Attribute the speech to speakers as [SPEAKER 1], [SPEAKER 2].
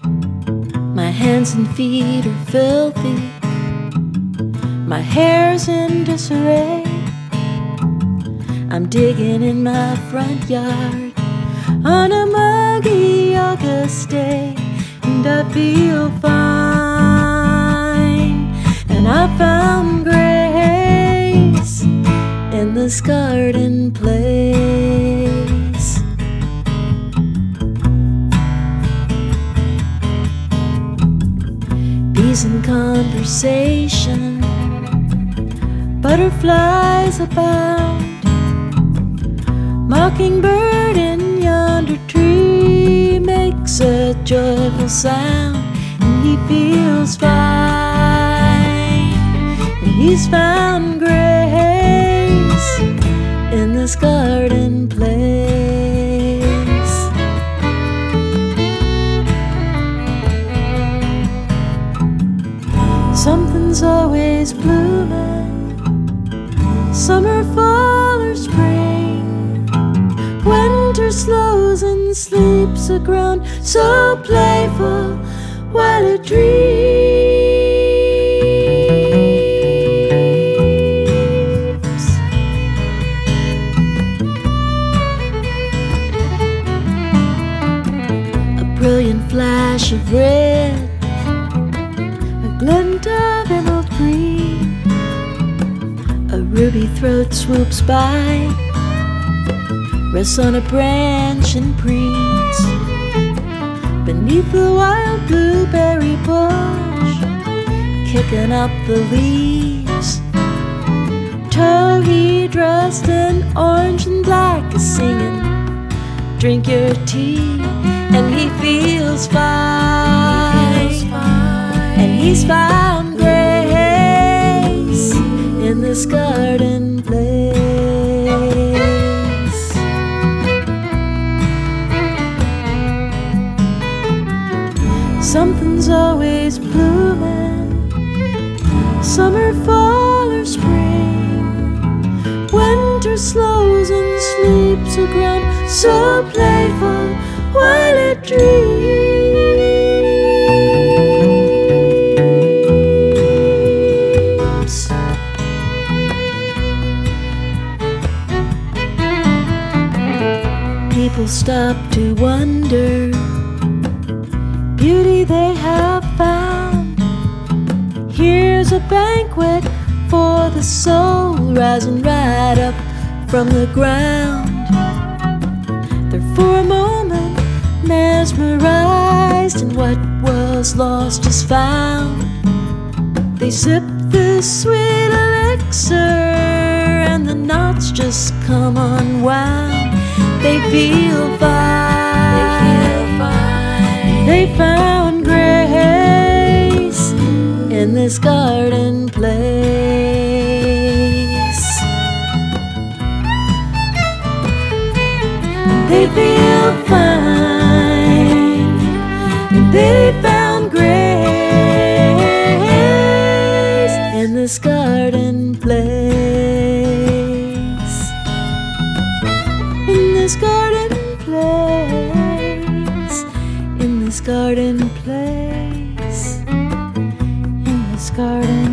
[SPEAKER 1] My hands and feet are filthy, my hair's in disarray. I'm digging in my front yard on a muggy August day, and I feel fine. And I found grace in this garden place. Bees in conversation, butterflies abound. Mockingbird in yonder tree makes a joyful sound, and he feels fine. And he's found grace in this garden place. Something's always blooming, summer, fall, or spring. Winter slows and sleeps the ground, so playful while it dreams. A brilliant flash of red, a glint of emerald green, a ruby throat swoops by, rests on a branch and preens beneath the wild blueberry bush, kicking up the leaves. Towhee dressed in orange and black is singing, drink your tea, and he feels fine. And he's found grace in this garden place. Something's always blooming, summer, fall, or spring. Winter slows and sleeps the ground, so playful while it dreams. People stop to wonder beauty they have found. Here's a banquet for the soul, rising right up from the ground. They're for a moment mesmerized, and what was lost is found. They sip this sweet elixir, and the knots just come unwound. They feel fine. They found grace in this garden place. They feel fine. They found grace in this garden place. In this garden place. In this garden place, in this garden